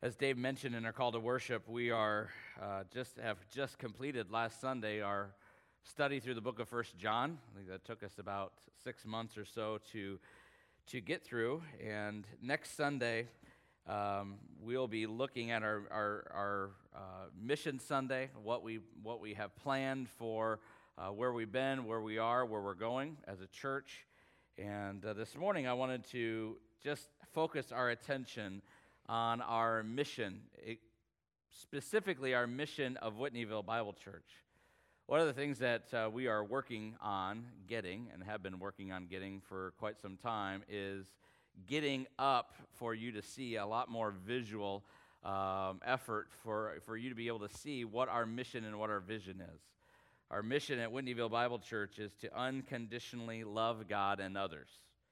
As Dave mentioned in our call to worship, we have just completed last Sunday our study through the book of 1 John. I think that took us about 6 months or so to get through. And next Sunday, we'll be looking at our Mission Sunday, what we have planned for where we've been, where we are, where we're going as a church. And this morning, I wanted to just focus our attention on our mission, specifically our mission of Whitneyville Bible Church. One of the things that we are working on getting, and have been working on getting for quite some time, is getting up for you to see a lot more visual effort for you to be able to see what our mission and what our vision is. Our mission at Whitneyville Bible Church is to unconditionally love God and others.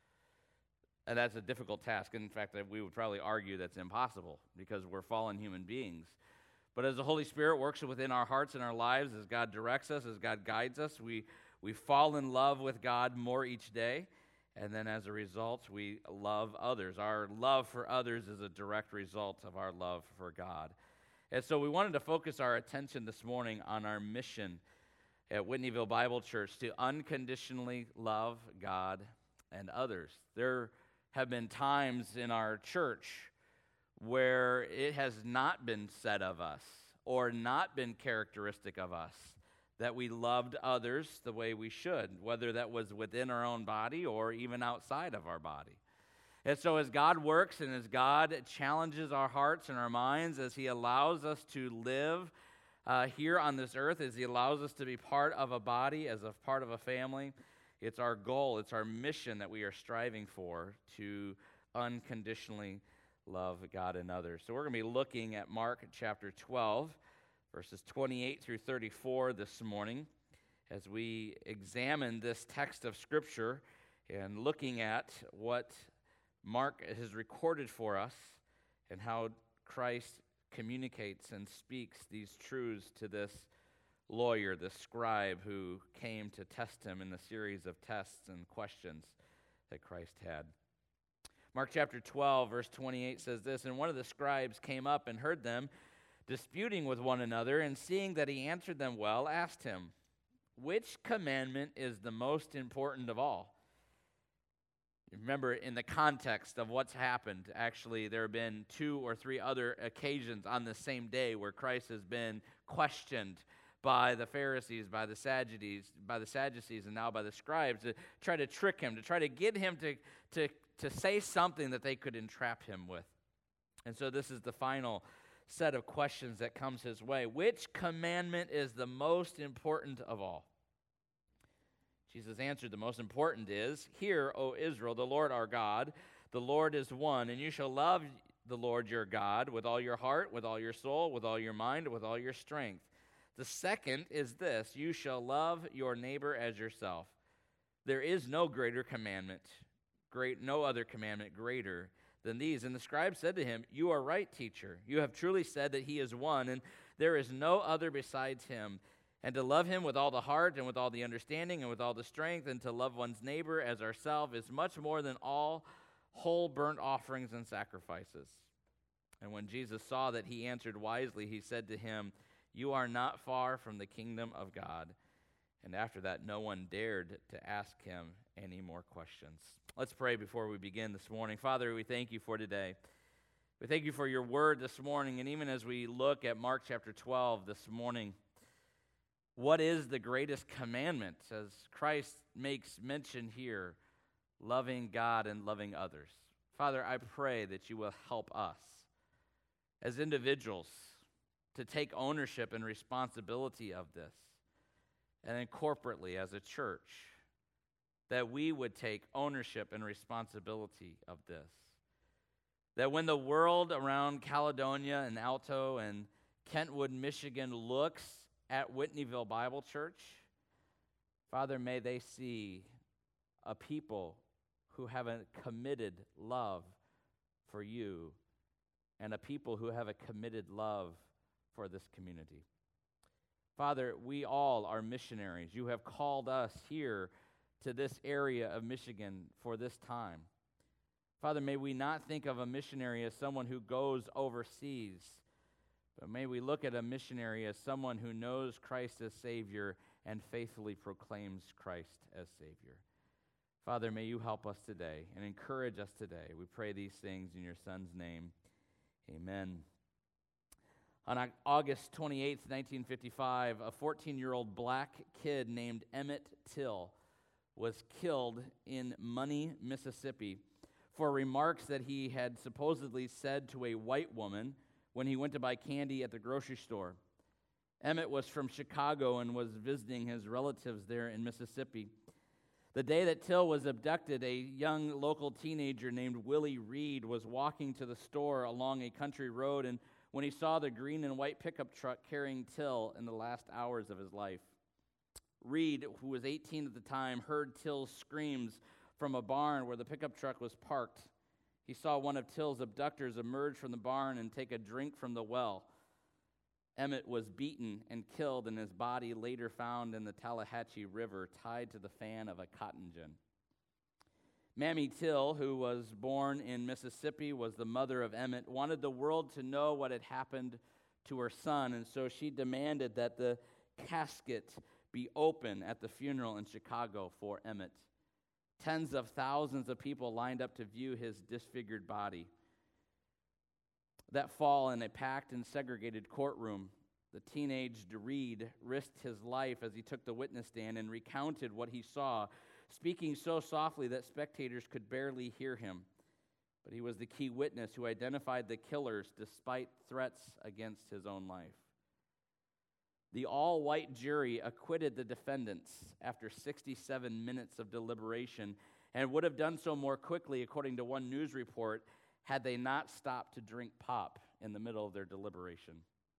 And that's a difficult task. In fact, we would probably argue that's impossible because we're fallen human beings. But as the Holy Spirit works within our hearts and our lives, as God directs us, as God guides us, we fall in love with God more each day. And then as a result, we love others. Our love for others is a direct result of our love for God. And so we wanted to focus our attention this morning on our mission at Whitneyville Bible Church to unconditionally love God and others. There have been times in our church where it has not been said of us or not been characteristic of us that we loved others the way we should, whether that was within our own body or even outside of our body. And so as God works and as God challenges our hearts and our minds, as He allows us to live here on this earth, as He allows us to be part of a body, as a part of a family, it's our goal, it's our mission that we are striving for to unconditionally love God and others. So we're going to be looking at Mark chapter 12, verses 28 through 34 this morning as we examine this text of Scripture and looking at what Mark has recorded for us and how Christ communicates and speaks these truths to this lawyer, the scribe who came to test him in the series of tests and questions that Christ had. Mark chapter 12, verse 28 says this, "And one of the scribes came up and heard them disputing with one another, and seeing that he answered them well, asked him, 'Which commandment is the most important of all?'" Remember, in the context of what's happened, actually, there have been 2 or 3 other occasions on the same day where Christ has been questioned by the Pharisees, by the Sadducees, and now by the scribes to try to trick him, to try to get him to say something that they could entrap him with. And so this is the final set of questions that comes his way. Which commandment is the most important of all? Jesus answered, "The most important is, 'Hear, O Israel, the Lord our God, the Lord is one, and you shall love the Lord your God with all your heart, with all your soul, with all your mind, with all your strength. The second is this, you shall love your neighbor as yourself. There is no other commandment greater than these.' And the scribe said to him, 'You are right, teacher. You have truly said that He is one, and there is no other besides Him. And to love Him with all the heart and with all the understanding and with all the strength, and to love one's neighbor as ourselves is much more than all whole burnt offerings and sacrifices.' And when Jesus saw that he answered wisely, He said to him, 'You are not far from the kingdom of God.' And after that, no one dared to ask him any more questions." Let's pray before we begin this morning. Father, we thank You for today. We thank You for Your word this morning, and even as we look at Mark chapter 12 this morning, what is the greatest commandment? As Christ makes mention here, loving God and loving others. Father, I pray that You will help us as individuals to take ownership and responsibility of this, and then corporately as a church, that we would take ownership and responsibility of this. That when the world around Caledonia and Alto and Kentwood, Michigan looks at Whitneyville Bible Church, Father, may they see a people who have a committed love for You and a people who have a committed love for this community. Father, we all are missionaries. You have called us here to this area of Michigan for this time. Father, may we not think of a missionary as someone who goes overseas, but may we look at a missionary as someone who knows Christ as Savior and faithfully proclaims Christ as Savior. Father, may you help us today and encourage us today. We pray these things in your Son's name. Amen. On August 28th, 1955, a 14-year-old black kid named Emmett Till was killed in Money, Mississippi, for remarks that he had supposedly said to a white woman when he went to buy candy at the grocery store. Emmett was from Chicago and was visiting his relatives there in Mississippi. The day that Till was abducted, a young local teenager named Willie Reed was walking to the store along a country road, and when he saw the green and white pickup truck carrying Till in the last hours of his life. Reed, who was 18 at the time, heard Till's screams from a barn where the pickup truck was parked. He saw one of Till's abductors emerge from the barn and take a drink from the well. Emmett was beaten and killed, and his body later found in the Tallahatchie River, tied to the fan of a cotton gin. Mamie Till, who was born in Mississippi, was the mother of Emmett, wanted the world to know what had happened to her son, and so she demanded that the casket be open at the funeral in Chicago for Emmett. Tens of thousands of people lined up to view his disfigured body. That fall, in a packed and segregated courtroom, the teenaged Reed risked his life as he took the witness stand and recounted what he saw, speaking so softly that spectators could barely hear him. But he was the key witness who identified the killers despite threats against his own life. The all-white jury acquitted the defendants after 67 minutes of deliberation and would have done so more quickly, according to one news report, had they not stopped to drink pop in the middle of their deliberation.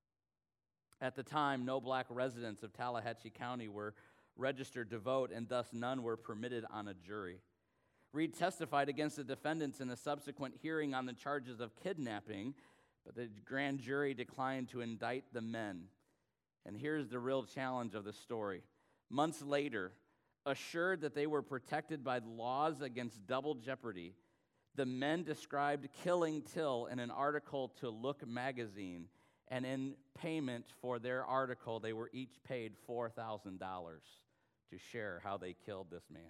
At the time, no black residents of Tallahatchie County were registered to vote, and thus none were permitted on a jury. Reed testified against the defendants in a subsequent hearing on the charges of kidnapping, but the grand jury declined to indict the men. And here's the real challenge of the story. Months later, assured that they were protected by laws against double jeopardy, the men described killing Till in an article to Look magazine, and in payment for their article, they were each paid $4,000 to share how they killed this man.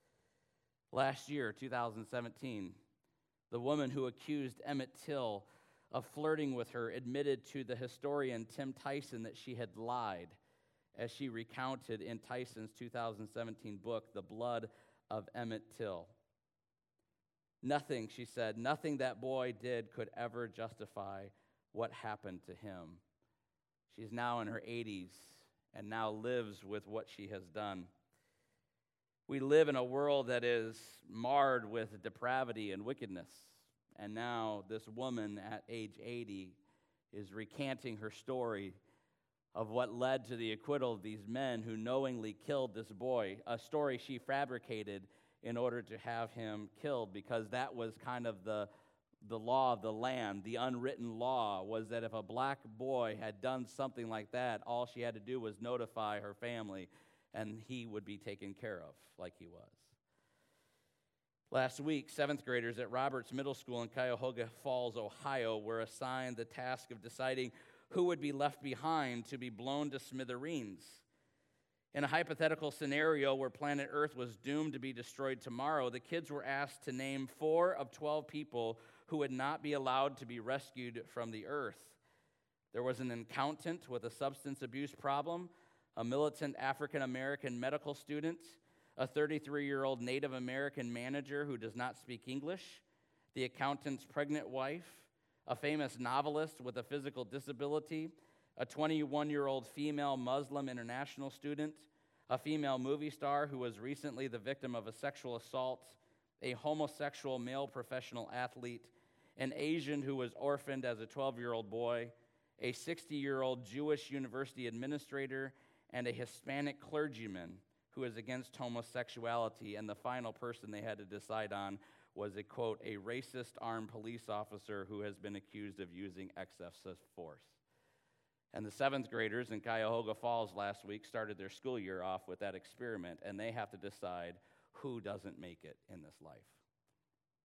Last year, 2017, the woman who accused Emmett Till of flirting with her admitted to the historian Tim Tyson that she had lied, as she recounted in Tyson's 2017 book, The Blood of Emmett Till. Nothing, she said, nothing that boy did could ever justify what happened to him. She's now in her 80s and now lives with what she has done. We live in a world that is marred with depravity and wickedness. And now this woman at age 80 is recanting her story of what led to the acquittal of these men who knowingly killed this boy, a story she fabricated in order to have him killed, because that was kind of the law of the land. The unwritten law was that if a black boy had done something like that, all she had to do was notify her family, and he would be taken care of like he was. Last week, 7th graders at Roberts Middle School in Cuyahoga Falls, Ohio, were assigned the task of deciding who would be left behind to be blown to smithereens. In a hypothetical scenario where planet Earth was doomed to be destroyed tomorrow, the kids were asked to name 4 of 12 people who would not be allowed to be rescued from the earth. There was an accountant with a substance abuse problem, a militant African-American medical student, a 33-year-old Native American manager who does not speak English, the accountant's pregnant wife, a famous novelist with a physical disability, a 21-year-old female Muslim international student, a female movie star who was recently the victim of a sexual assault, a homosexual male professional athlete, an Asian who was orphaned as a 12-year-old boy, a 60-year-old Jewish university administrator, and a Hispanic clergyman who is against homosexuality, and the final person they had to decide on was a, quote, a racist armed police officer who has been accused of using excessive force. And the 7th graders in Cuyahoga Falls last week started their school year off with that experiment, and they have to decide who doesn't make it in this life.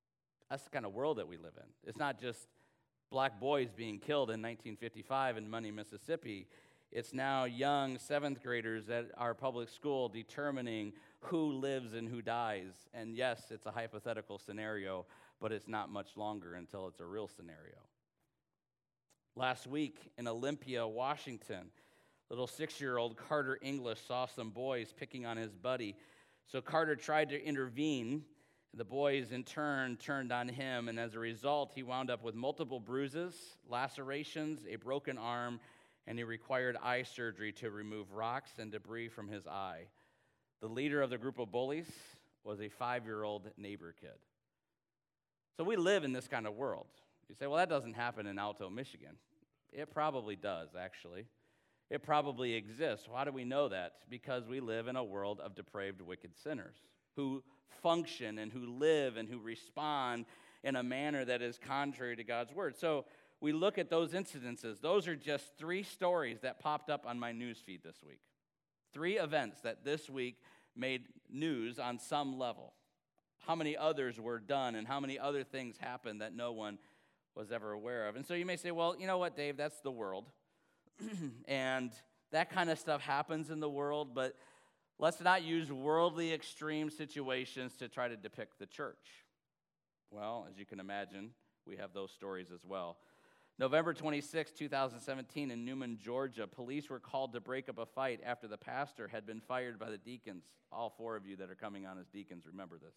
That's the kind of world that we live in. It's not just black boys being killed in 1955 in Money, Mississippi. It's now young seventh graders at our public school determining who lives and who dies. And yes, it's a hypothetical scenario, but it's not much longer until it's a real scenario. Last week in Olympia, Washington, little 6-year-old Carter English saw some boys picking on his buddy. So Carter tried to intervene. The boys, in turn, turned on him, and as a result, he wound up with multiple bruises, lacerations, a broken arm, and he required eye surgery to remove rocks and debris from his eye. The leader of the group of bullies was a 5-year-old neighbor kid. So we live in this kind of world. You say, well, that doesn't happen in Alto, Michigan. It probably does, actually. It probably exists. How do we know that? Because we live in a world of depraved, wicked sinners who function and who live and who respond in a manner that is contrary to God's word. So we look at those incidences. Those are just 3 stories that popped up on my news feed this week. 3 events that this week made news on some level. How many others were done and how many other things happened that no one was ever aware of. And so you may say, well, you know what, Dave, that's the world. And that kind of stuff happens in the world, but let's not use worldly extreme situations to try to depict the church. Well, as you can imagine, we have those stories as well. November 26, 2017, in Newman, Georgia, police were called to break up a fight after the pastor had been fired by the deacons. All 4 of you that are coming on as deacons, remember this.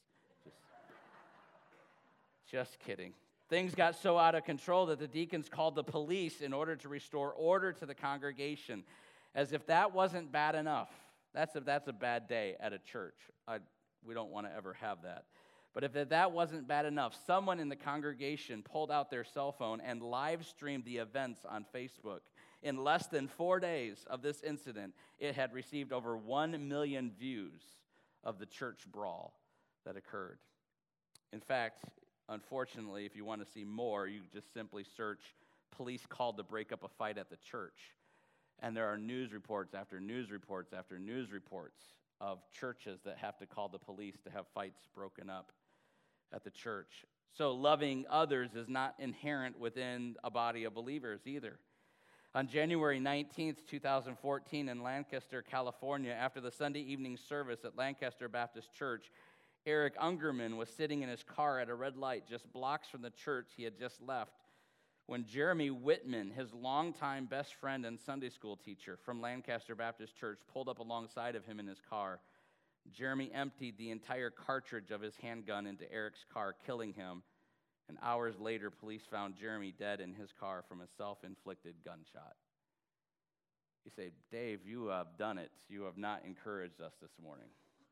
Just kidding. Things got so out of control that the deacons called the police in order to restore order to the congregation. As if that wasn't bad enough. That's a bad day at a church. We don't want to ever have that. But if that wasn't bad enough, someone in the congregation pulled out their cell phone and live streamed the events on Facebook. In less than 4 days of this incident, it had received over 1 million views of the church brawl that occurred. In fact, unfortunately, if you want to see more, you just simply search police called to break up a fight at the church. And there are news reports after news reports after news reports of churches that have to call the police to have fights broken up at the church. So loving others is not inherent within a body of believers either. On January 19th, 2014, in Lancaster, California, after the Sunday evening service at Lancaster Baptist Church, Eric Ungerman was sitting in his car at a red light just blocks from the church he had just left when Jeremy Whitman, his longtime best friend and Sunday school teacher from Lancaster Baptist Church, pulled up alongside of him in his car. Jeremy emptied the entire cartridge of his handgun into Eric's car, killing him. And hours later, police found Jeremy dead in his car from a self-inflicted gunshot. You say, Dave, you have done it. You have not encouraged us this morning.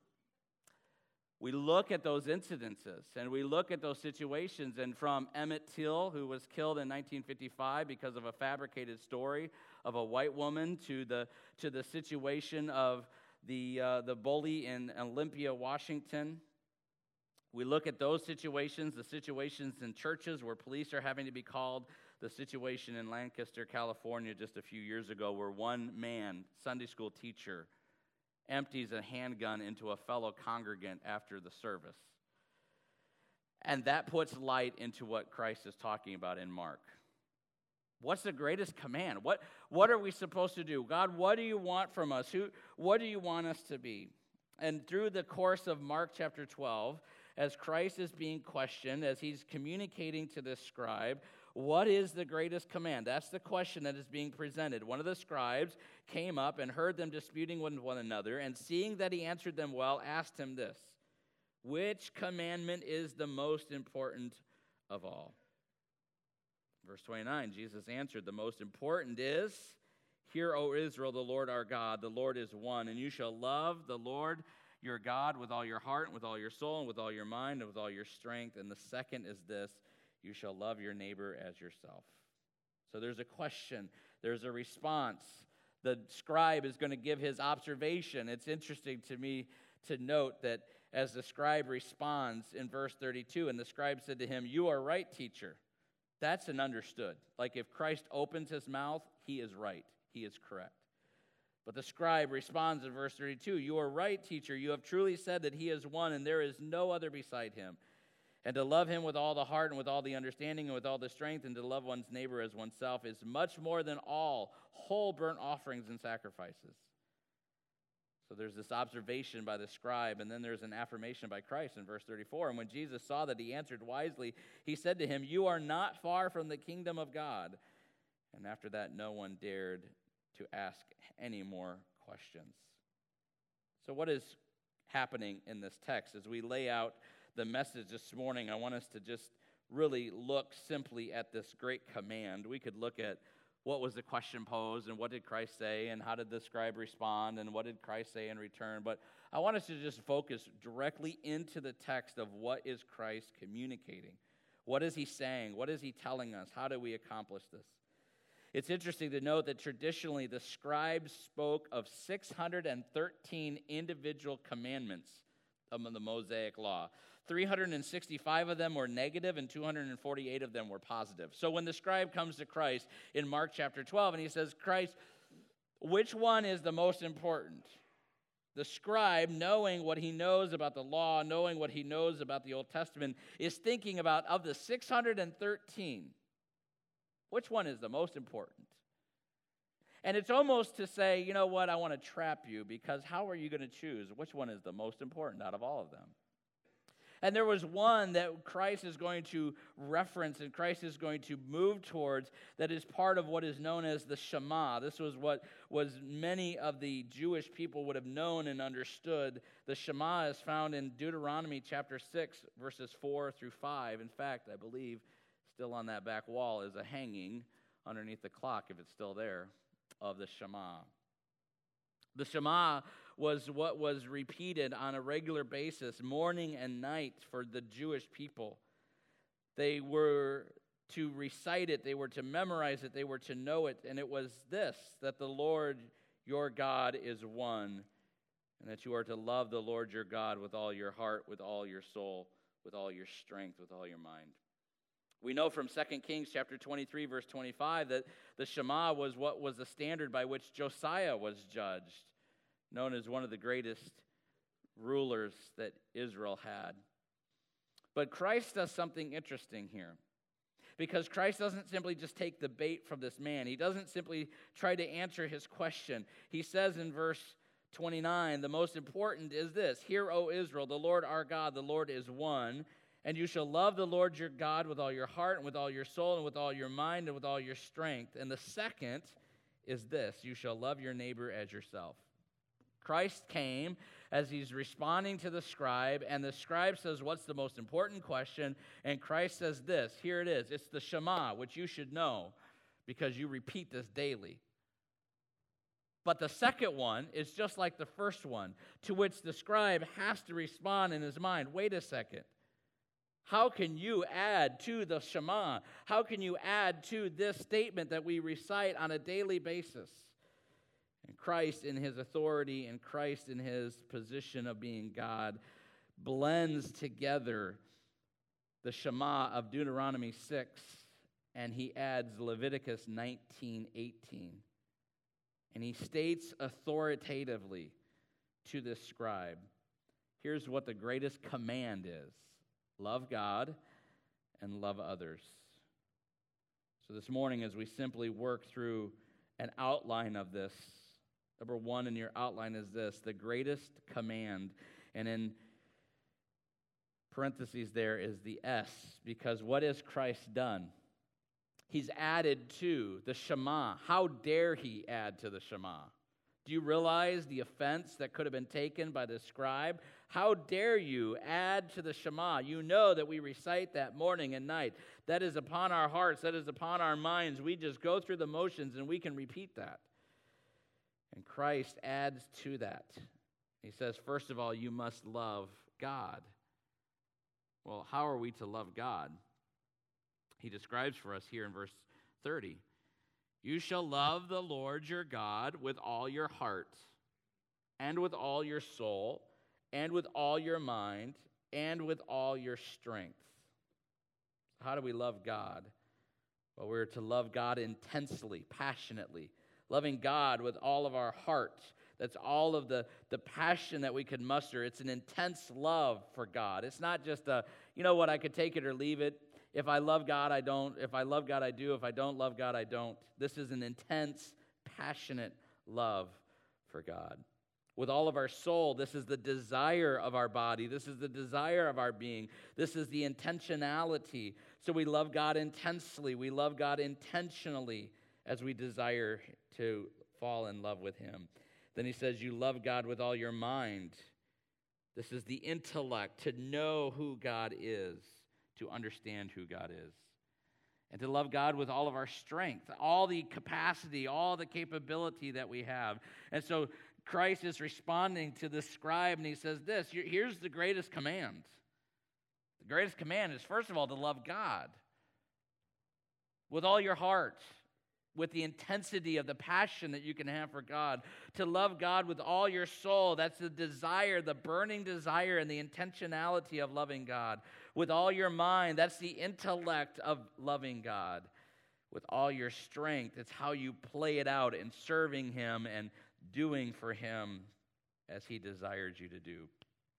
We look at those incidences and we look at those situations, and from Emmett Till, who was killed in 1955 because of a fabricated story of a white woman, to the situation of the bully in Olympia, Washington. We look at those situations, the situations in churches where police are having to be called, the situation in Lancaster, California just a few years ago where one man, Sunday school teacher, empties a handgun into a fellow congregant after the service. And that puts light into what Christ is talking about in Mark. What's the greatest command? What are we supposed to do? God, what do you want from us? What do you want us to be? And through the course of Mark chapter 12, as Christ is being questioned, as he's communicating to this scribe, what is the greatest command? That's the question that is being presented. One of the scribes came up and heard them disputing with one another, and seeing that he answered them well, asked him this: which commandment is the most important of all? Verse 29, Jesus answered, the most important is, hear, O Israel, the Lord our God, the Lord is one, and you shall love the Lord your God with all your heart, and with all your soul, and with all your mind, and with all your strength. And the second is this: you shall love your neighbor as yourself. So there's a question. There's a response. The scribe is going to give his observation. It's interesting to me to note that as the scribe responds in verse 32, and the scribe said to him, you are right, teacher. That's an understood. Like if Christ opens his mouth, he is right. He is correct. But the scribe responds in verse 32, you are right, teacher. You have truly said that he is one, and there is no other beside him. And to love him with all the heart and with all the understanding and with all the strength, and to love one's neighbor as oneself is much more than all whole burnt offerings and sacrifices. So there's this observation by the scribe, and then there's an affirmation by Christ in verse 34. And when Jesus saw that he answered wisely, he said to him, "You are not far from the kingdom of God." And after that, no one dared to ask any more questions. So what is happening in this text? As we lay out the message this morning, I want us to just really look simply at this great command. We could look at what was the question posed, and what did Christ say, and how did the scribe respond, and what did Christ say in return. But I want us to just focus directly into the text of what is Christ communicating. What is he saying? What is he telling us? How do we accomplish this? It's interesting to note that traditionally the scribes spoke of 613 individual commandments of the Mosaic Law. 365 of them were negative and 248 of them were positive. So when the scribe comes to Christ in Mark chapter 12 and he says, "Christ, which one is the most important?" The scribe, knowing what he knows about the law, knowing what he knows about the Old Testament, is thinking about, of the 613, which one is the most important? And it's almost to say, you know what, I want to trap you, because how are you going to choose which one is the most important out of all of them? And there was one that Christ is going to reference and Christ is going to move towards that is part of what is known as the Shema. This was what many of the Jewish people would have known and understood. The Shema is found in Deuteronomy chapter 6, verses 4 through 5. In fact, I believe still on that back wall is a hanging underneath the clock, if it's still there, of the Shema. The Shema was what was repeated on a regular basis, morning and night, for the Jewish people. They were to recite it, they were to memorize it, they were to know it, and it was this, that the Lord your God is one, and that you are to love the Lord your God with all your heart, with all your soul, with all your strength, with all your mind. We know from 2 Kings chapter 23, verse 25, that the Shema was what was the standard by which Josiah was judged, known as one of the greatest rulers that Israel had. But Christ does something interesting here, because Christ doesn't simply just take the bait from this man. He doesn't simply try to answer his question. He says in verse 29, the most important is this: "Hear, O Israel, the Lord our God, the Lord is one. And you shall love the Lord your God with all your heart and with all your soul and with all your mind and with all your strength." And the second is this: you shall love your neighbor as yourself. Christ came as he's responding to the scribe, and the scribe says, what's the most important question? And Christ says this, here it is, it's the Shema, which you should know because you repeat this daily. But the second one is just like the first one, to which the scribe has to respond in his mind, wait a second. How can you add to the Shema? How can you add to this statement that we recite on a daily basis? And Christ in his authority and Christ in his position of being God blends together the Shema of Deuteronomy 6, and he adds Leviticus 19:18. And he states authoritatively to this scribe, here's what the greatest command is: love God and love others. So this morning, as we simply work through an outline of this, number one in your outline is this: the greatest command. And in parentheses there is the S, because what has Christ done? He's added to the Shema. How dare he add to the Shema? Do you realize the offense that could have been taken by the scribe? How dare you add to the Shema? You know that we recite that morning and night. That is upon our hearts. That is upon our minds. We just go through the motions and we can repeat that. And Christ adds to that. He says, first of all, you must love God. Well, how are we to love God? He describes for us here in verse 30. You shall love the Lord your God with all your heart, and with all your soul, and with all your mind, and with all your strength. How do we love God? Well, we're to love God intensely, passionately, loving God with all of our heart. That's all of the passion that we could muster. It's an intense love for God. It's not just a, you know what, I could take it or leave it. If I love God, I don't. If I love God, I do. If I don't love God, I don't. This is an intense, passionate love for God. With all of our soul, this is the desire of our body. This is the desire of our being. This is the intentionality. So we love God intensely. We love God intentionally as we desire to fall in love with him. Then he says, you love God with all your mind. This is the intellect, to know who God is, to understand who God is. And to love God with all of our strength, all the capacity, all the capability that we have. And so Christ is responding to the scribe, and he says this, here's the greatest command. The greatest command is, first of all, to love God with all your heart, with the intensity of the passion that you can have for God, to love God with all your soul. That's the desire, the burning desire and the intentionality of loving God. With all your mind, that's the intellect of loving God. With all your strength, it's how you play it out in serving him and doing for him as he desires you to do.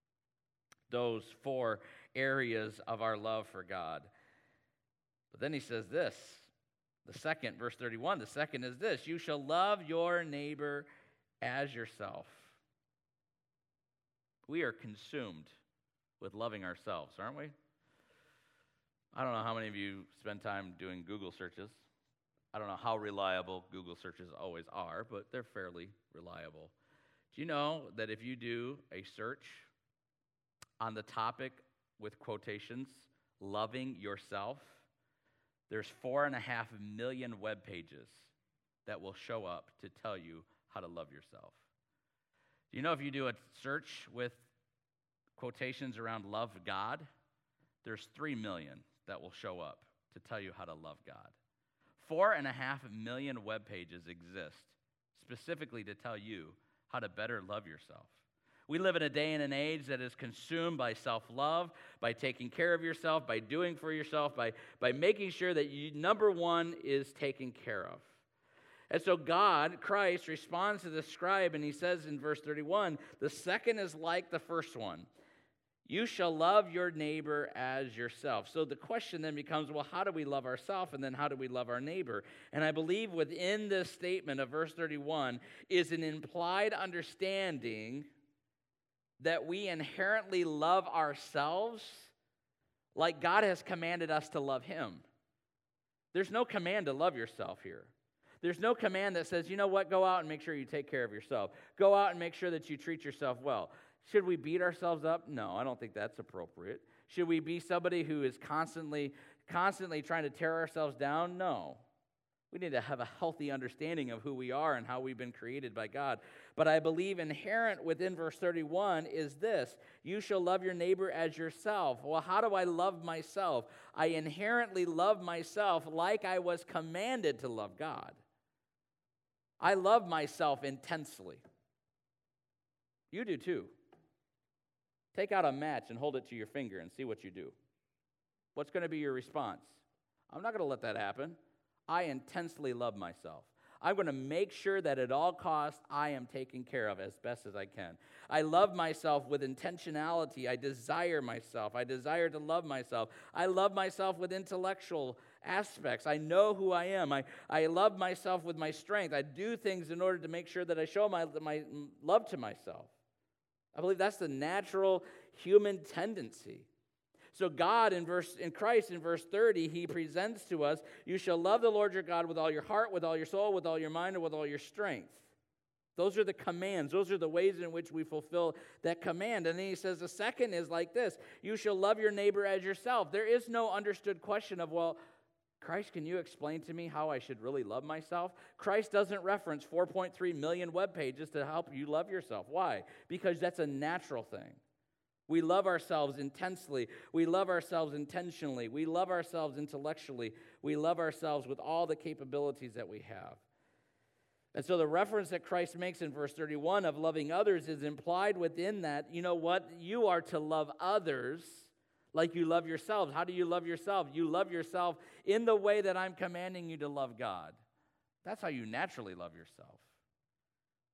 Those 4 areas of our love for God. But then he says this, the second, verse 31, the second is this, you shall love your neighbor as yourself. We are consumed with loving ourselves, aren't we? I don't know how many of you spend time doing Google searches. I don't know how reliable Google searches always are, but they're fairly reliable. Do you know that if you do a search on the topic with quotations, loving yourself, there's 4.5 million web pages that will show up to tell you how to love yourself. Do you know if you do a search with quotations around love God, there's 3 million that will show up to tell you how to love God. 4.5 million web pages exist specifically to tell you how to better love yourself. We live in a day and an age that is consumed by self-love, by taking care of yourself, by doing for yourself, by making sure that you, number one, is taken care of. And so God, Christ, responds to the scribe, and he says in verse 31, the second is like the first one. You shall love your neighbor as yourself. So the question then becomes, well, how do we love ourselves, and then how do we love our neighbor? And I believe within this statement of verse 31 is an implied understanding that we inherently love ourselves like God has commanded us to love him. There's no command to love yourself here. There's no command that says, you know what, go out and make sure you take care of yourself. Go out and make sure that you treat yourself well. Should we beat ourselves up? No, I don't think that's appropriate. Should we be somebody who is constantly trying to tear ourselves down? No. We need to have a healthy understanding of who we are and how we've been created by God. But I believe inherent within verse 31 is this: you shall love your neighbor as yourself. Well, how do I love myself? I inherently love myself like I was commanded to love God. I love myself intensely. You do too. Take out a match and hold it to your finger and see what you do. What's going to be your response? I'm not going to let that happen. I intensely love myself. I'm going to make sure that at all costs I am taken care of as best as I can. I love myself with intentionality. I desire myself. I desire to love myself. I love myself with intellectual aspects. I know who I am. I love myself with my strength. I do things in order to make sure that I show my love to myself. I believe that's the natural human tendency. So God in Christ in verse 30, he presents to us, you shall love the Lord your God with all your heart, with all your soul, with all your mind, and with all your strength. Those are the commands. Those are the ways in which we fulfill that command. And then he says the second is like this: you shall love your neighbor as yourself. There is no understood question of, well, Christ, can you explain to me how I should really love myself? Christ doesn't reference 4.3 million web pages to help you love yourself. Why? Because that's a natural thing. We love ourselves intensely. We love ourselves intentionally. We love ourselves intellectually. We love ourselves with all the capabilities that we have. And so the reference that Christ makes in verse 31 of loving others is implied within that, you know what? You are to love others like you love yourselves. How do you love yourself? You love yourself in the way that I'm commanding you to love God. That's how you naturally love yourself.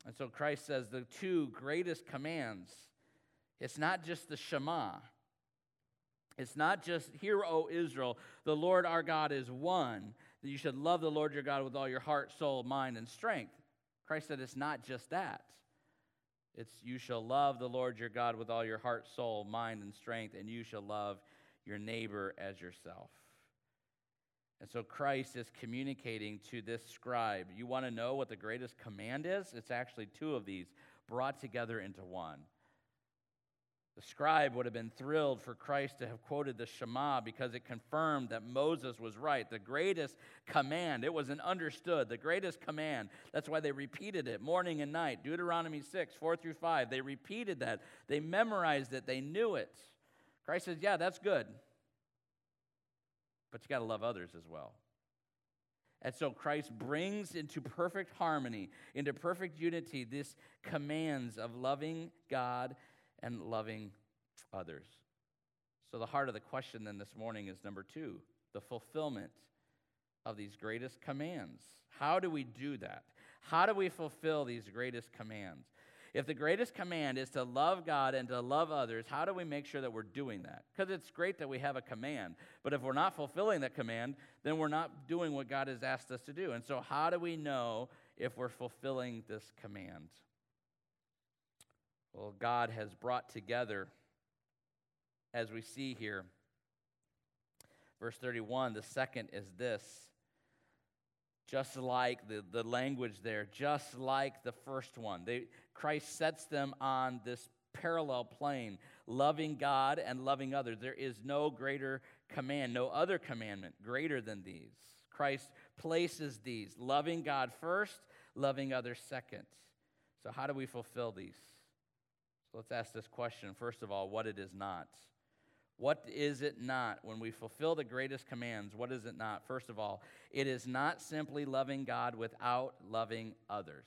And so Christ says the two greatest commands, it's not just the Shema. It's not just, hear, O Israel, the Lord our God is one, that you should love the Lord your God with all your heart, soul, mind, and strength. Christ said it's not just that. It's you shall love the Lord your God with all your heart, soul, mind, and strength, and you shall love your neighbor as yourself. And so Christ is communicating to this scribe. You want to know what the greatest command is? It's actually two of these brought together into one. The scribe would have been thrilled for Christ to have quoted the Shema because it confirmed that Moses was right. The greatest command, it was an understood, the greatest command. That's why they repeated it morning and night. Deuteronomy 6, 4 through 5. They repeated that. They memorized it. They knew it. Christ says, yeah, that's good. But you got to love others as well. And so Christ brings into perfect harmony, into perfect unity, this commands of loving God and loving others. So the heart of the question then this morning is number 2, the fulfillment of these greatest commands. How do we do that? How do we fulfill these greatest commands? If the greatest command is to love God and to love others, how do we make sure that we're doing that? Because it's great that we have a command, but if we're not fulfilling that command, then we're not doing what God has asked us to do. And so how do we know if we're fulfilling this command? Well, God has brought together, as we see here, verse 31, the second is this. Just like the language there, just like the first one. Christ sets them on this parallel plane, loving God and loving others. There is no greater command, no other commandment greater than these. Christ places these, loving God first, loving others second. So how do we fulfill these? So let's ask this question. First of all, what it is not. What is it not? When we fulfill the greatest commands, what is it not? First of all, it is not simply loving God without loving others.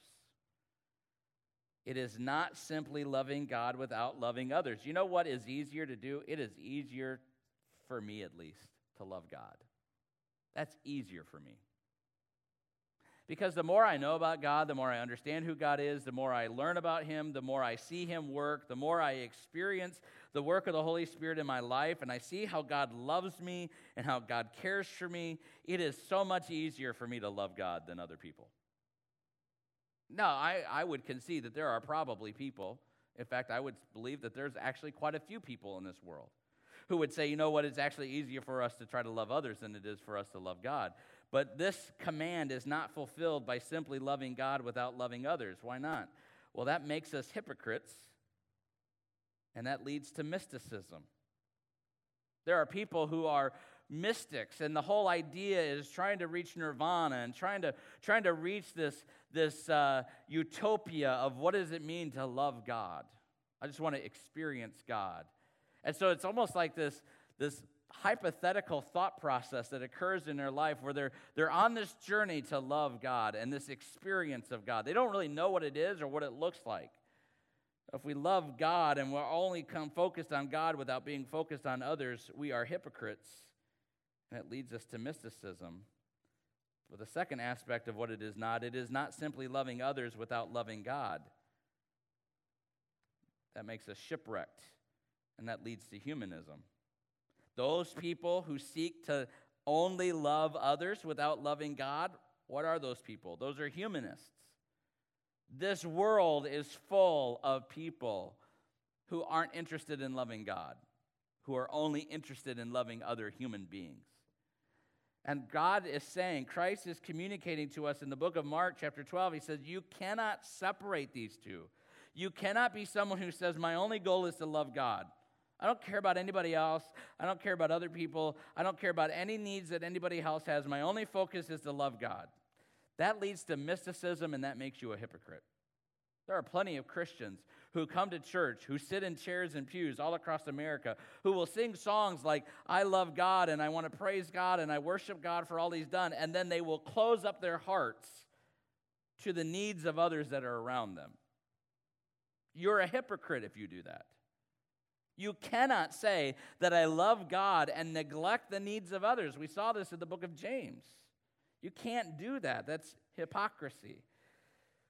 It is not simply loving God without loving others. You know what is easier to do? It is easier, for me at least, to love God. That's easier for me. Because the more I know about God, the more I understand who God is, the more I learn about Him, the more I see Him work, the more I experience the work of the Holy Spirit in my life, and I see how God loves me and how God cares for me, it is so much easier for me to love God than other people. Now, I would concede that there are probably people, in fact, I would believe that there's actually quite a few people in this world who would say, you know what, it's actually easier for us to try to love others than it is for us to love God. But this command is not fulfilled by simply loving God without loving others. Why not? Well, that makes us hypocrites, and that leads to mysticism. There are people who are mystics, and the whole idea is trying to reach nirvana and trying to reach this utopia of what does it mean to love God. I just want to experience God. And so it's almost like this hypothetical thought process that occurs in their life where they're on this journey to love God and this experience of God. They don't really know what it is or what it looks like. If we love God and we're only focused on God without being focused on others, we are hypocrites, and it leads us to mysticism. But the second aspect of what it is not simply loving others without loving God. That makes us shipwrecked, and that leads to humanism. Those people who seek to only love others without loving God, what are those people? Those are humanists. This world is full of people who aren't interested in loving God, who are only interested in loving other human beings. And God is saying, Christ is communicating to us in the book of Mark chapter 12, he says, you cannot separate these two. You cannot be someone who says, my only goal is to love God. I don't care about anybody else. I don't care about other people. I don't care about any needs that anybody else has. My only focus is to love God. That leads to mysticism, and that makes you a hypocrite. There are plenty of Christians who come to church, who sit in chairs and pews all across America, who will sing songs like, I love God, and I want to praise God, and I worship God for all He's done, and then they will close up their hearts to the needs of others that are around them. You're a hypocrite if you do that. You cannot say that I love God and neglect the needs of others. We saw this in the book of James. You can't do that. That's hypocrisy.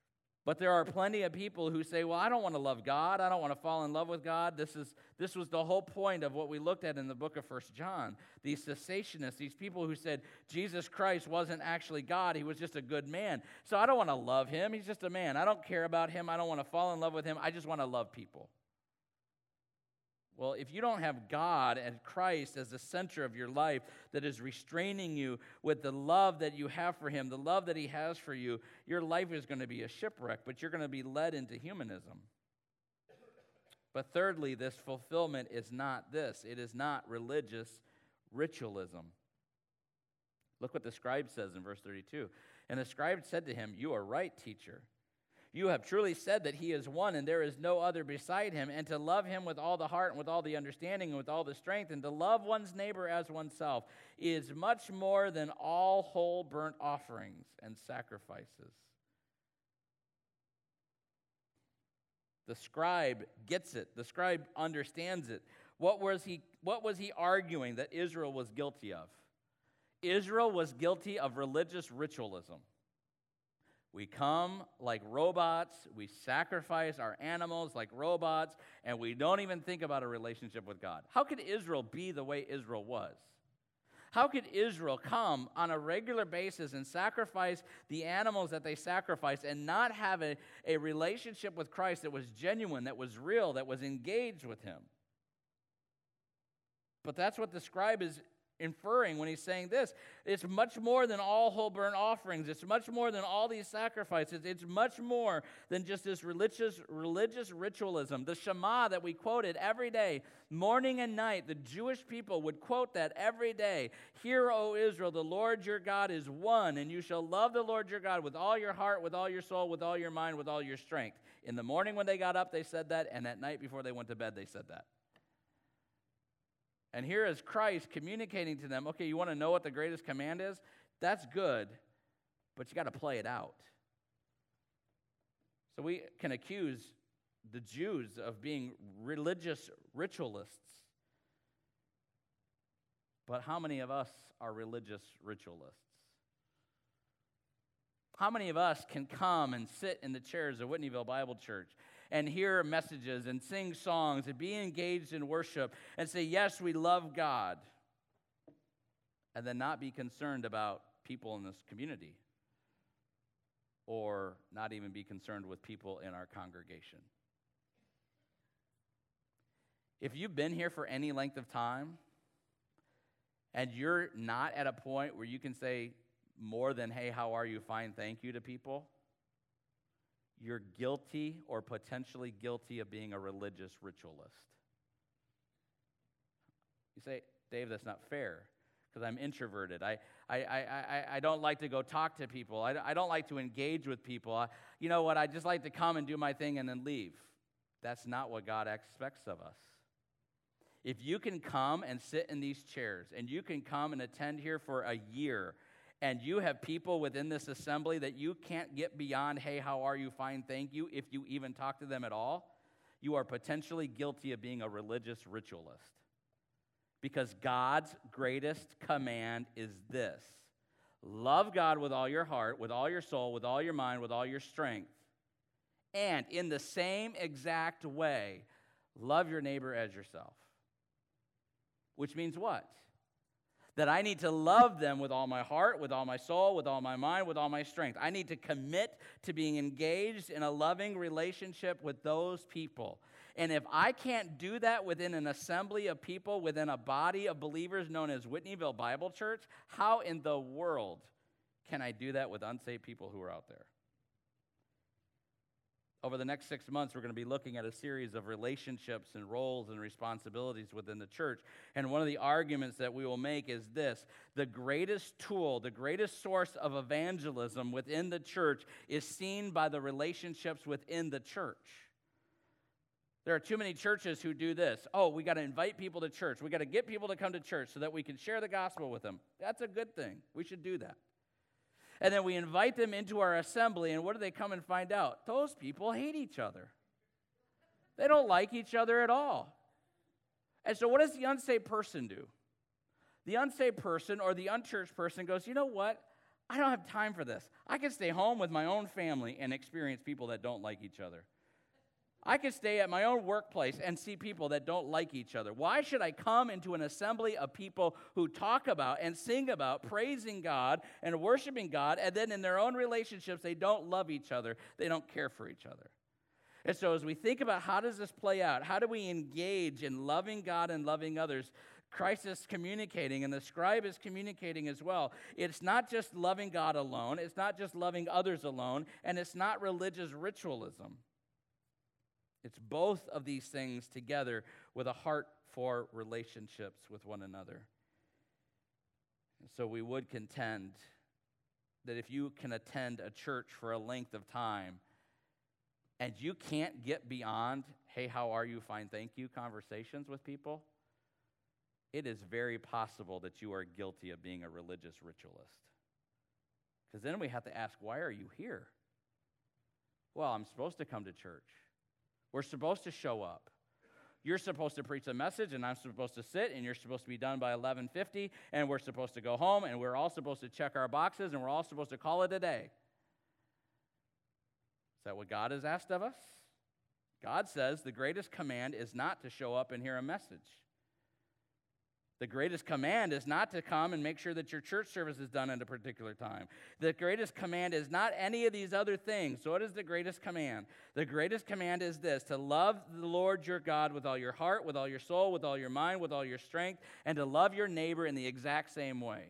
But there are plenty of people who say, well, I don't want to love God. I don't want to fall in love with God. This was the whole point of what we looked at in the book of 1 John. These cessationists, these people who said Jesus Christ wasn't actually God. He was just a good man. So I don't want to love him. He's just a man. I don't care about him. I don't want to fall in love with him. I just want to love people. Well, if you don't have God and Christ as the center of your life that is restraining you with the love that you have for him, the love that he has for you, your life is going to be a shipwreck, but you're going to be led into humanism. But thirdly, this fulfillment is not this. It is not religious ritualism. Look what the scribe says in verse 32. And the scribe said to him, "You are right, teacher. You have truly said that he is one and there is no other beside him, and to love him with all the heart and with all the understanding and with all the strength, and to love one's neighbor as oneself is much more than all whole burnt offerings and sacrifices." The scribe gets it. The scribe understands it. What was he arguing that Israel was guilty of? Israel was guilty of religious ritualism. We come like robots, we sacrifice our animals like robots, and we don't even think about a relationship with God. How could Israel be the way Israel was? How could Israel come on a regular basis and sacrifice the animals that they sacrificed and not have a relationship with Christ that was genuine, that was real, that was engaged with him? But that's what the scribe is inferring when he's saying this. It's much more than all whole burnt offerings. It's much more than all these sacrifices. It's much more than just this religious ritualism. The Shema that we quoted every day, morning and night, the Jewish people would quote that every day. "Hear, O Israel, the Lord your God is one, and you shall love the Lord your God with all your heart, with all your soul, with all your mind, with all your strength." In the morning when they got up, they said that, and at night before they went to bed, they said that. And here is Christ communicating to them, okay, you want to know what the greatest command is? That's good, but you got to play it out. So we can accuse the Jews of being religious ritualists. But how many of us are religious ritualists? How many of us can come and sit in the chairs of Whitneyville Bible Church and hear messages and sing songs and be engaged in worship and say, yes, we love God, and then not be concerned about people in this community or not even be concerned with people in our congregation? If you've been here for any length of time and you're not at a point where you can say more than, hey, how are you, fine, thank you to people, you're guilty or potentially guilty of being a religious ritualist. You say, Dave, that's not fair because I'm introverted. I don't like to go talk to people. I don't like to engage with people. You know what? I just like to come and do my thing and then leave. That's not what God expects of us. If you can come and sit in these chairs and you can come and attend here for a year, and you have people within this assembly that you can't get beyond, hey, how are you, fine, thank you, if you even talk to them at all, you are potentially guilty of being a religious ritualist. Because God's greatest command is this: love God with all your heart, with all your soul, with all your mind, with all your strength. And in the same exact way, love your neighbor as yourself. Which means what? That I need to love them with all my heart, with all my soul, with all my mind, with all my strength. I need to commit to being engaged in a loving relationship with those people. And if I can't do that within an assembly of people, within a body of believers known as Whitneyville Bible Church, how in the world can I do that with unsaved people who are out there? Over the next 6 months, we're going to be looking at a series of relationships and roles and responsibilities within the church. And one of the arguments that we will make is this: the greatest tool, the greatest source of evangelism within the church is seen by the relationships within the church. There are too many churches who do this. Oh, we got to invite people to church. We got to get people to come to church so that we can share the gospel with them. That's a good thing. We should do that. And then we invite them into our assembly, and what do they come and find out? Those people hate each other. They don't like each other at all. And so what does the unsaved person do? The unsaved person or the unchurched person goes, you know what? I don't have time for this. I can stay home with my own family and experience people that don't like each other. I can stay at my own workplace and see people that don't like each other. Why should I come into an assembly of people who talk about and sing about praising God and worshiping God, and then in their own relationships, they don't love each other, they don't care for each other? And so as we think about how does this play out, how do we engage in loving God and loving others, Christ is communicating, and the scribe is communicating as well. It's not just loving God alone, it's not just loving others alone, and it's not religious ritualism. It's both of these things together with a heart for relationships with one another. And so we would contend that if you can attend a church for a length of time and you can't get beyond, hey, how are you, fine, thank you, conversations with people, it is very possible that you are guilty of being a religious ritualist. Because then we have to ask, why are you here? Well, I'm supposed to come to church. We're supposed to show up. You're supposed to preach a message, and I'm supposed to sit, and you're supposed to be done by 11:50, and we're supposed to go home, and we're all supposed to check our boxes, and we're all supposed to call it a day. Is that what God has asked of us? God says the greatest command is not to show up and hear a message. The greatest command is not to come and make sure that your church service is done at a particular time. The greatest command is not any of these other things. So what is the greatest command? The greatest command is this: to love the Lord your God with all your heart, with all your soul, with all your mind, with all your strength, and to love your neighbor in the exact same way.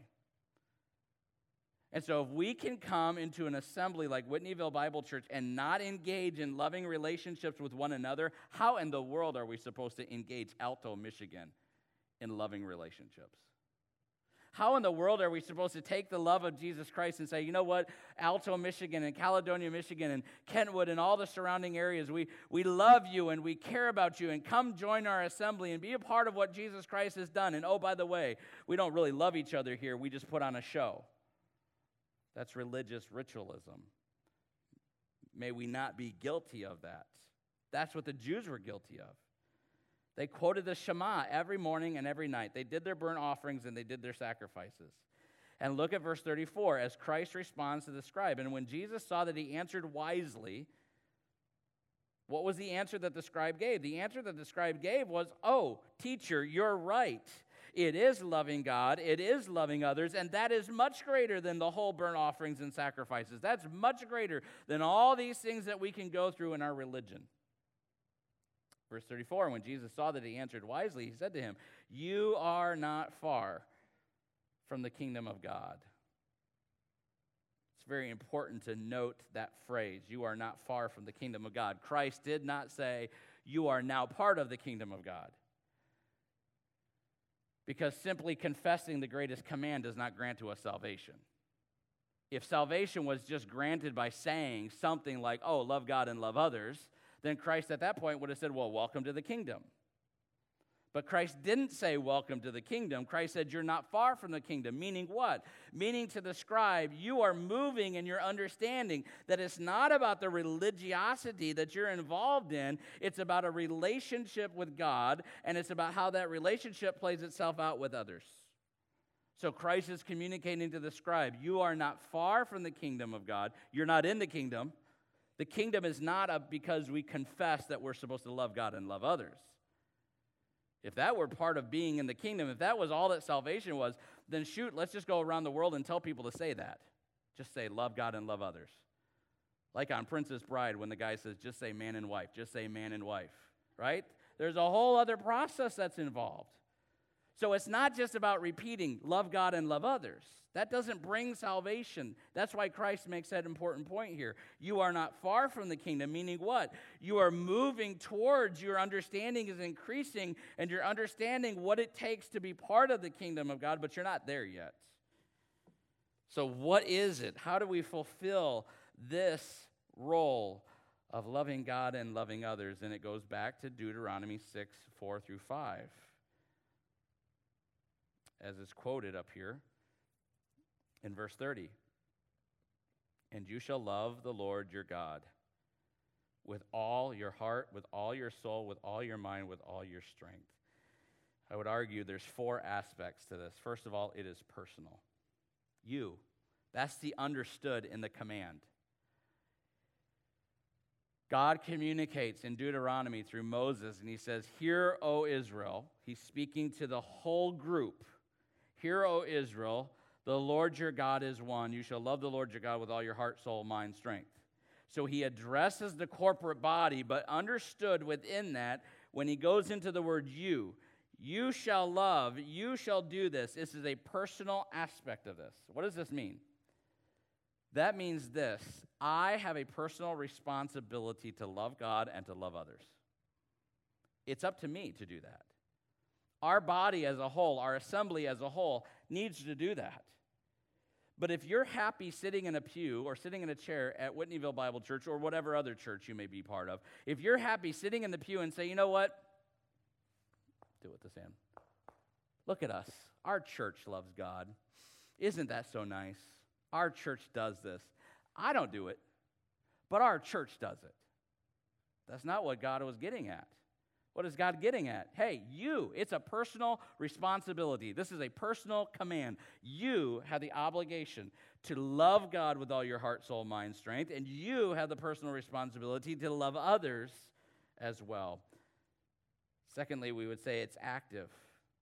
And so if we can come into an assembly like Whitneyville Bible Church and not engage in loving relationships with one another, how in the world are we supposed to engage Alto, Michigan, in loving relationships? How in the world are we supposed to take the love of Jesus Christ and say, you know what, Alto, Michigan, and Caledonia, Michigan, and Kentwood, and all the surrounding areas, we love you and we care about you, and come join our assembly and be a part of what Jesus Christ has done. And oh, by the way, we don't really love each other here. We just put on a show. That's religious ritualism. May we not be guilty of that. That's what the Jews were guilty of. They quoted the Shema every morning and every night. They did their burnt offerings and they did their sacrifices. And look at verse 34 as Christ responds to the scribe. And when Jesus saw that he answered wisely, what was the answer that the scribe gave? The answer that the scribe gave was, oh, teacher, you're right. It is loving God, it is loving others, and that is much greater than the whole burnt offerings and sacrifices. That's much greater than all these things that we can go through in our religion. Verse 34, when Jesus saw that he answered wisely, he said to him, you are not far from the kingdom of God. It's very important to note that phrase, you are not far from the kingdom of God. Christ did not say, you are now part of the kingdom of God. Because simply confessing the greatest command does not grant to us salvation. If salvation was just granted by saying something like, oh, love God and love others, then Christ at that point would have said, well, welcome to the kingdom. But Christ didn't say welcome to the kingdom. Christ said you're not far from the kingdom. Meaning what? Meaning to the scribe, you are moving in your understanding that it's not about the religiosity that you're involved in. It's about a relationship with God, and it's about how that relationship plays itself out with others. So Christ is communicating to the scribe, you are not far from the kingdom of God. You're not in the kingdom. The kingdom is not because we confess that we're supposed to love God and love others. If that were part of being in the kingdom, if that was all that salvation was, then shoot, let's just go around the world and tell people to say that. Just say, love God and love others. Like on Princess Bride when the guy says, just say man and wife, just say man and wife, right? There's a whole other process that's involved. So it's not just about repeating, love God and love others. That doesn't bring salvation. That's why Christ makes that important point here. You are not far from the kingdom, meaning what? You are moving towards, your understanding is increasing, and you're understanding what it takes to be part of the kingdom of God, but you're not there yet. So what is it? How do we fulfill this role of loving God and loving others? And it goes back to Deuteronomy 6, 4 through 5. As is quoted up here in verse 30. And you shall love the Lord your God with all your heart, with all your soul, with all your mind, with all your strength. I would argue there's 4 aspects to this. First of all, it is personal. You That's the understood in the command. God communicates in Deuteronomy through Moses, and he says, "Hear, O Israel." He's speaking to the whole group. "Hear, O Israel, the Lord your God is one. You shall love the Lord your God with all your heart, soul, mind, strength." So he addresses the corporate body, but understood within that, when he goes into the word you shall love, you shall do this. This is a personal aspect of this. What does this mean? That means this: I have a personal responsibility to love God and to love others. It's up to me to do that. Our body as a whole, our assembly as a whole, needs to do that. But if you're happy sitting in a pew or sitting in a chair at Whitneyville Bible Church or whatever other church you may be part of, if you're happy sitting in the pew and say, "You know what? Do it with this hand. Look at us. Our church loves God. Isn't that so nice? Our church does this." I don't do it, but our church does it. That's not what God was getting at. What is God getting at? Hey, it's a personal responsibility. This is a personal command. You have the obligation to love God with all your heart, soul, mind, strength, and you have the personal responsibility to love others as well. Secondly, we would say it's active.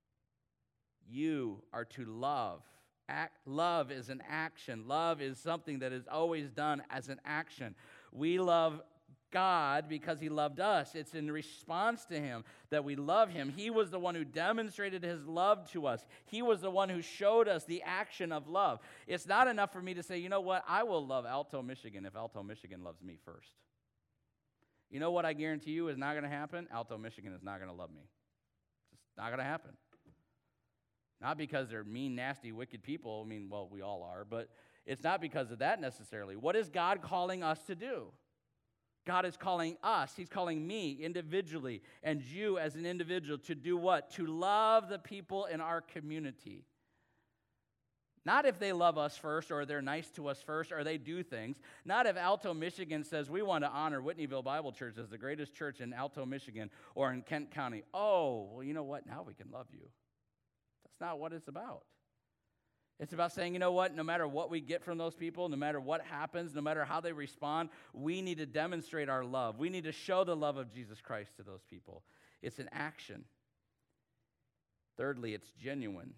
You are to love. Love is an action. Love is something that is always done as an action. We love God because he loved us. It's in response to him that we love him. He was the one who demonstrated his love to us. He was the one who showed us the action of love. It's not enough for me to say, "You know what? I will love Alto, Michigan if Alto, Michigan loves me first." You know what I guarantee you is not going to happen? Alto, Michigan is not going to love me. It's just not going to happen. Not because they're mean, nasty, wicked people. I mean, well, we all are, but it's not because of that necessarily. What is God calling us to do? God is calling us, he's calling me individually and you as an individual to do what? To love the people in our community. Not if they love us first or they're nice to us first or they do things. Not if Alto, Michigan says we want to honor Whitneyville Bible Church as the greatest church in Alto, Michigan or in Kent County. Oh, well, you know what? Now we can love you. That's not what it's about. It's about saying, you know what, no matter what we get from those people, no matter what happens, no matter how they respond, we need to demonstrate our love. We need to show the love of Jesus Christ to those people. It's an action. Thirdly, it's genuine.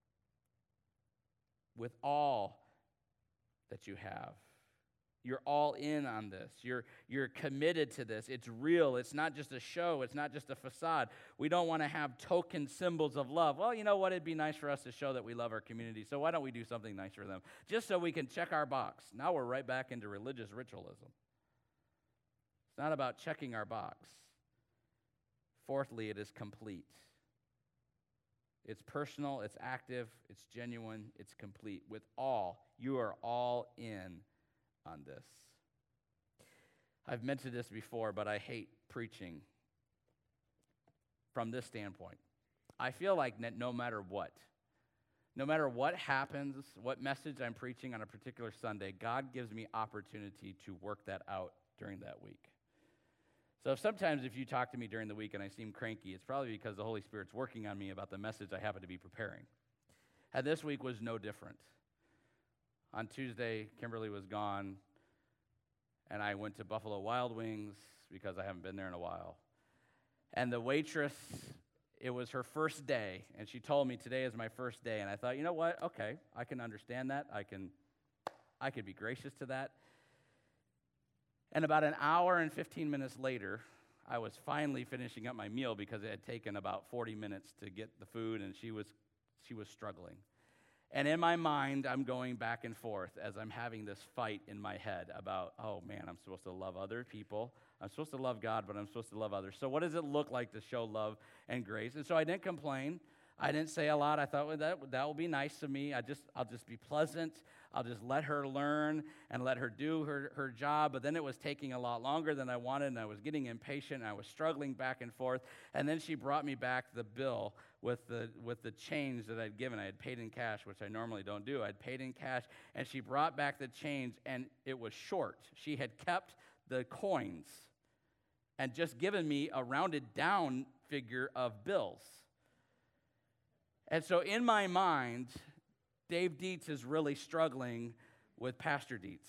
With all that you have. You're all in on this. You're committed to this. It's real. It's not just a show. It's not just a facade. We don't want to have token symbols of love. Well, you know what? It'd be nice for us to show that we love our community, so why don't we do something nice for them? Just so we can check our box. Now we're right back into religious ritualism. It's not about checking our box. Fourthly, it is complete. It's personal, it's active, it's genuine, it's complete. With all, you are all in on this. I've mentioned this before, but I hate preaching from this standpoint. I feel like no matter what happens, what message I'm preaching on a particular Sunday, God gives me opportunity to work that out during that week. So sometimes if you talk to me during the week and I seem cranky, it's probably because the Holy Spirit's working on me about the message I happen to be preparing. And this week was no different. On Tuesday, Kimberly was gone, and I went to Buffalo Wild Wings because I haven't been there in a while. And the waitress, it was her first day, and she told me today is my first day. And I thought, you know what? Okay, I can understand that. I could be gracious to that. And about an hour and 15 minutes later, I was finally finishing up my meal because it had taken about 40 minutes to get the food, and she was struggling. And in my mind, I'm going back and forth as I'm having this fight in my head about, oh man, I'm supposed to love other people. I'm supposed to love God, but I'm supposed to love others. So what does it look like to show love and grace? And so I didn't complain. I didn't say a lot. I thought, well, that will be nice of me. I'll just be pleasant. I'll just let her learn and let her do her job. But then it was taking a lot longer than I wanted, and I was getting impatient, and I was struggling back and forth. And then she brought me back the bill with the change that I'd given. I had paid in cash, which I normally don't do. I'd paid in cash, and she brought back the change, and it was short. She had kept the coins and just given me a rounded down figure of bills. And so in my mind, Dave Dietz is really struggling with Pastor Dietz.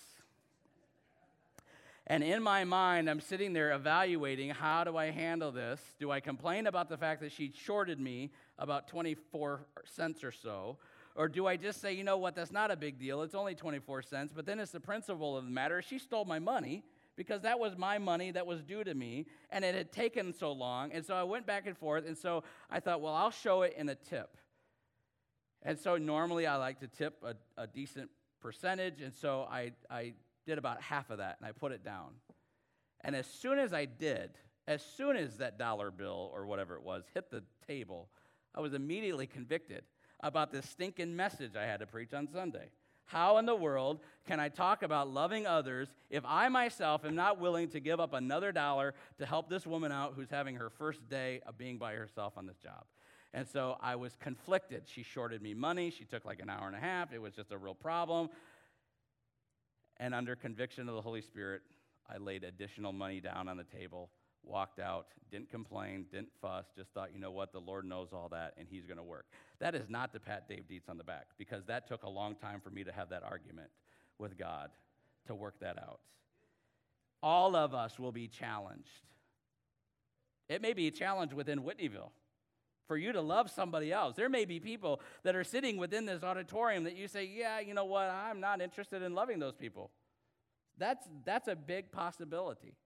And in my mind, I'm sitting there evaluating, how do I handle this? Do I complain about the fact that she shorted me about 24 cents or so? Or do I just say, you know what, that's not a big deal. It's only 24 cents. But then it's the principle of the matter. She stole my money because that was my money that was due to me. And it had taken so long. And so I went back and forth. And so I thought, well, I'll show it in a tip. And so normally I like to tip a decent percentage. And so I did about half of that, and I put it down. And as soon as that dollar bill or whatever it was hit the table, I was immediately convicted about this stinking message I had to preach on Sunday. How in the world can I talk about loving others if I myself am not willing to give up another dollar to help this woman out who's having her first day of being by herself on this job? And so I was conflicted. She shorted me money. She took like an hour and a half. It was just a real problem. And under conviction of the Holy Spirit, I laid additional money down on the table, walked out, didn't complain, didn't fuss, just thought, you know what, the Lord knows all that, and he's going to work. That is not to pat Dave Dietz on the back, because that took a long time for me to have that argument with God, to work that out. All of us will be challenged. It may be a challenge within Whitneyville for you to love somebody else. There may be people that are sitting within this auditorium that you say, yeah, you know what, I'm not interested in loving those people. That's a big possibility.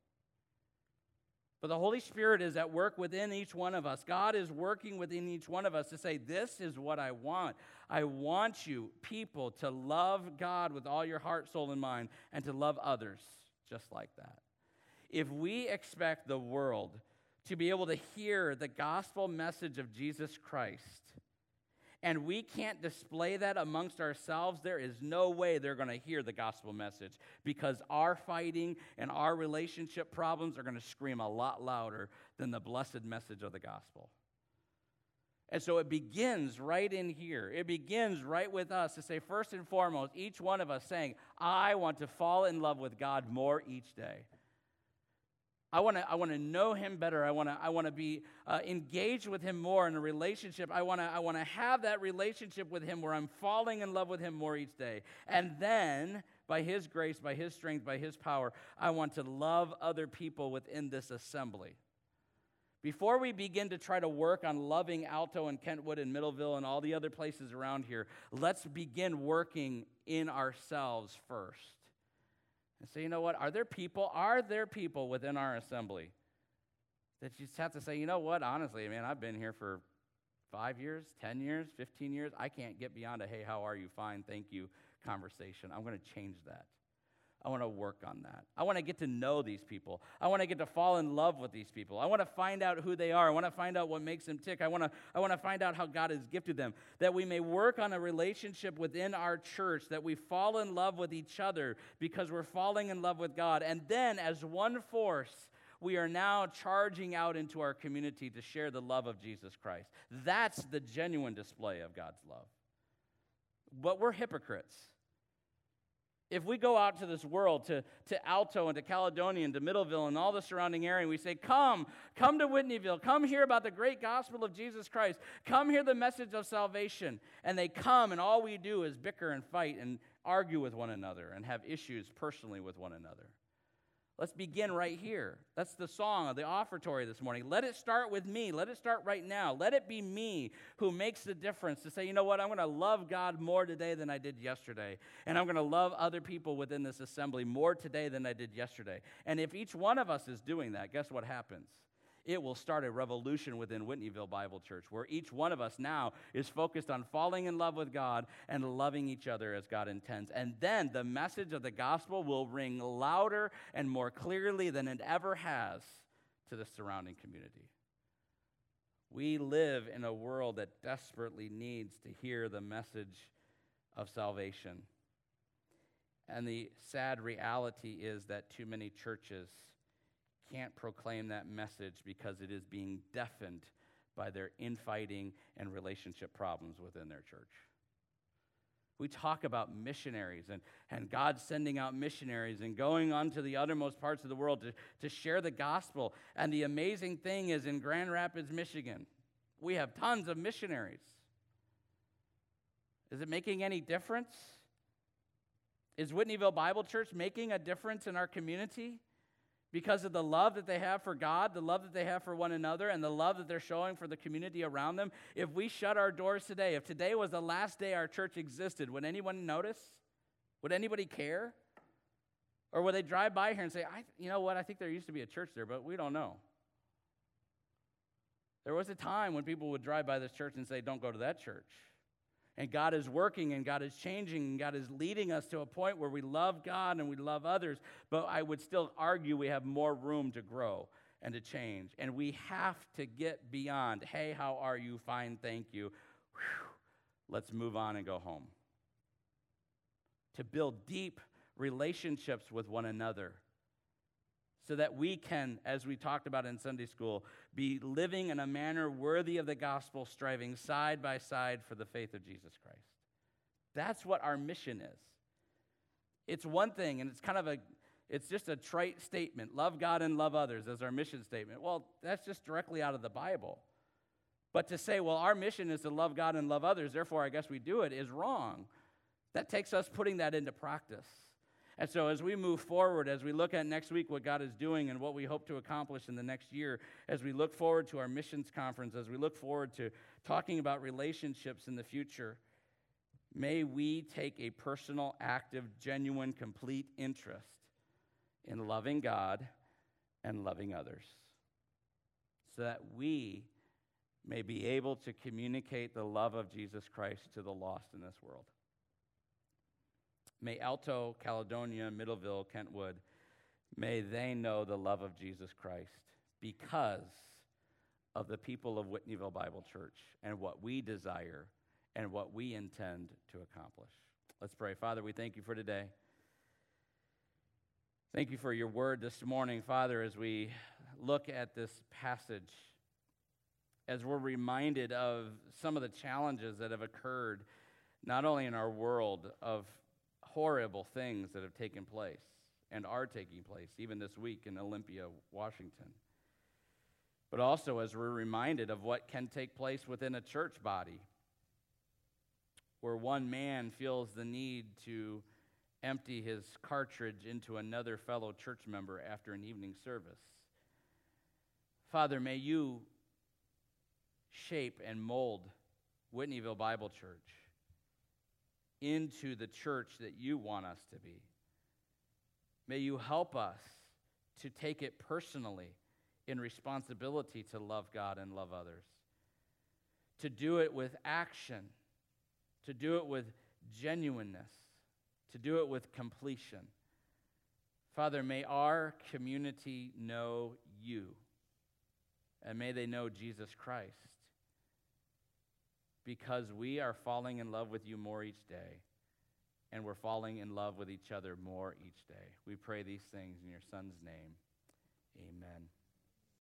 But the Holy Spirit is at work within each one of us. God is working within each one of us to say, this is what I want. I want you, people, to love God with all your heart, soul, and mind, and to love others just like that. If we expect the world to be able to hear the gospel message of Jesus Christ, and we can't display that amongst ourselves, there is no way they're going to hear the gospel message, because our fighting and our relationship problems are going to scream a lot louder than the blessed message of the gospel. And so it begins right in here. It begins right with us to say, first and foremost, each one of us saying, I want to fall in love with God more each day. I want to know him better. I want to be engaged with him more in a relationship. I want to have that relationship with him where I'm falling in love with him more each day. And then, by his grace, by his strength, by his power, I want to love other people within this assembly. Before we begin to try to work on loving Alto and Kentwood and Middleville and all the other places around here, let's begin working in ourselves first. And so, you know what? Are there people within our assembly that you just have to say, you know what? Honestly, man, I've been here for 5 years, 10 years, 15 years. I can't get beyond a, hey, how are you? Fine, thank you conversation. I'm going to change that. I want to work on that. I want to get to know these people. I want to get to fall in love with these people. I want to find out who they are. I want to find out what makes them tick. I want to find out how God has gifted them, that we may work on a relationship within our church, that we fall in love with each other because we're falling in love with God. And then as one force, we are now charging out into our community to share the love of Jesus Christ. That's the genuine display of God's love. But we're hypocrites. If we go out to this world, to Alto and to Caledonia and to Middleville and all the surrounding area, and we say, come to Whitneyville, come hear about the great gospel of Jesus Christ, come hear the message of salvation, and they come, and all we do is bicker and fight and argue with one another and have issues personally with one another. Let's begin right here. That's the song of the offertory this morning. Let it start with me. Let it start right now. Let it be me who makes the difference to say, you know what, I'm going to love God more today than I did yesterday. And I'm going to love other people within this assembly more today than I did yesterday. And if each one of us is doing that, guess what happens? It will start a revolution within Whitneyville Bible Church, where each one of us now is focused on falling in love with God and loving each other as God intends. And then the message of the gospel will ring louder and more clearly than it ever has to the surrounding community. We live in a world that desperately needs to hear the message of salvation. And the sad reality is that too many churches can't proclaim that message because it is being deafened by their infighting and relationship problems within their church. We talk about missionaries and God sending out missionaries and going on to the uttermost parts of the world to share the gospel. And the amazing thing is, in Grand Rapids, Michigan, we have tons of missionaries. Is it making any difference? Is Whitneyville Bible Church making a difference in our community because of the love that they have for God, the love that they have for one another, and the love that they're showing for the community around them? If we shut our doors today, if today was the last day our church existed, would anyone notice? Would anybody care? Or would they drive by here and say, you know what, I think there used to be a church there, but we don't know. There was a time when people would drive by this church and say, don't go to that church. And God is working, and God is changing, and God is leading us to a point where we love God and we love others, but I would still argue we have more room to grow and to change. And we have to get beyond, hey, how are you? Fine, thank you. Whew. Let's move on and go home. To build deep relationships with one another so that we can, as we talked about in Sunday school, be living in a manner worthy of the gospel, striving side by side for the faith of Jesus Christ. That's what our mission is. It's one thing, and it's just a trite statement, love God and love others as our mission statement. Well, that's just directly out of the Bible. But to say, well, our mission is to love God and love others, therefore I guess we do it, is wrong. That takes us putting that into practice. And so as we move forward, as we look at next week what God is doing and what we hope to accomplish in the next year, as we look forward to our missions conference, as we look forward to talking about relationships in the future, may we take a personal, active, genuine, complete interest in loving God and loving others so that we may be able to communicate the love of Jesus Christ to the lost in this world. May Alto, Caledonia, Middleville, Kentwood, may they know the love of Jesus Christ because of the people of Whitneyville Bible Church and what we desire and what we intend to accomplish. Let's pray. Father, we thank you for today. Thank you for your word this morning, Father, as we look at this passage, as we're reminded of some of the challenges that have occurred, not only in our world, of horrible things that have taken place and are taking place, even this week in Olympia, Washington. But also as we're reminded of what can take place within a church body, where one man feels the need to empty his cartridge into another fellow church member after an evening service. Father, may you shape and mold Whitneyville Bible Church into the church that you want us to be. May you help us to take it personally in responsibility to love God and love others, to do it with action, to do it with genuineness, to do it with completion. Father, may our community know you, and may they know Jesus Christ, because we are falling in love with you more each day, and we're falling in love with each other more each day. We pray these things in your Son's name.